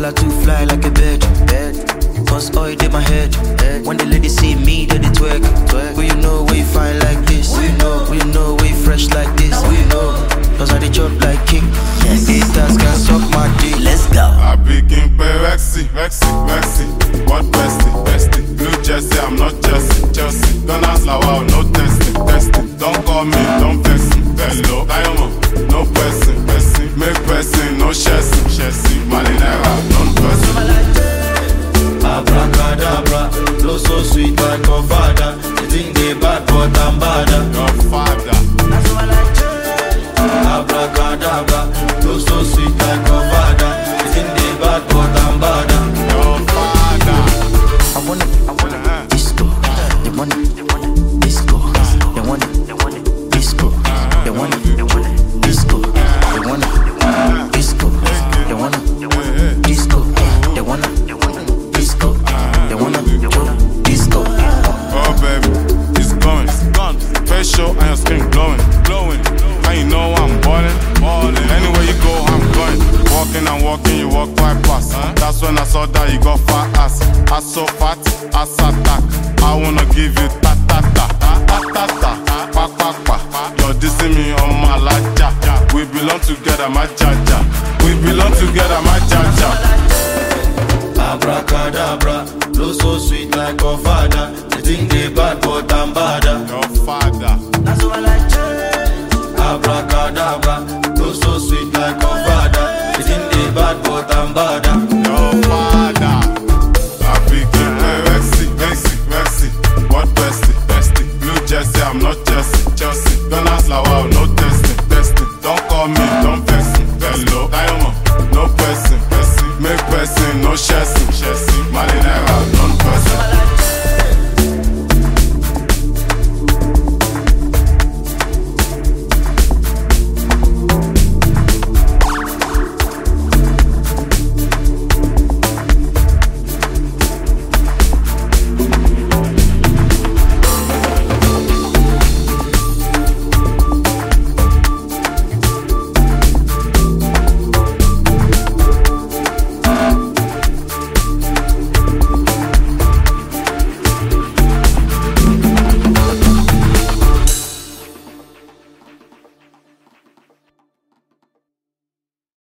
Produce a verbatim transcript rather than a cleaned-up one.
I too fly like a bird. Cause oil in my head. When the ladies see me, they they twerk. Who you know where you find like this? Who you know, who you know where you fresh like this? Who you know? Cause I they chop like king. Haters can suck my dick. Let's go. I begin pay Rexy, Rexy, Rexy. What bestie, bestie? Blue Jersey, I'm not Chelsea, Chelsea. Don't ask like wow, no testing, testing. Don't call me, don't vex me. Hello, Diamond, no person, person. Make person, no chassis, chassis. Malinera, non person. Abracadabra, flow so sweet like your father. You think they bad but I'm badder. Your father. That's what I do. Abracadabra, flow so sweet like your father. You think they bad but I'm badder. Your father. I want it, I want it, disco. They want it, they want it, disco. They want it, they want it, disco. They want it, they want it, disco. They want it, disco. They want it, disco. They want it, they want it, disco. They want it, disco. Oh baby, it's going, it's gone. Face show and your skin glowing, glowing. And you know I'm ballin', ballin'. Anywhere you go, I'm going. Walking and walking, you walk right past. Huh? That's when I saw that you got fat ass. Ass so fat, ass attack. I wanna give you ta ta ta, ta ta ta, pa pa pa. You're dissing me on my laja. We belong together, my jaja. We belong together, my jaja. Abracadabra, flow so sweet like your father. You think they bad but I'm badder. Your father. That's what I do. Abracadabra, flow so sweet like your father. You think they bad but I'm badder. Your father. I begin play Rexy, Rexy, Rexy. What bestie, bestie? Blue Jersey, I'm not Chelsea, Chelsea. Don't ask like wow, no testing, testing. Don't call me.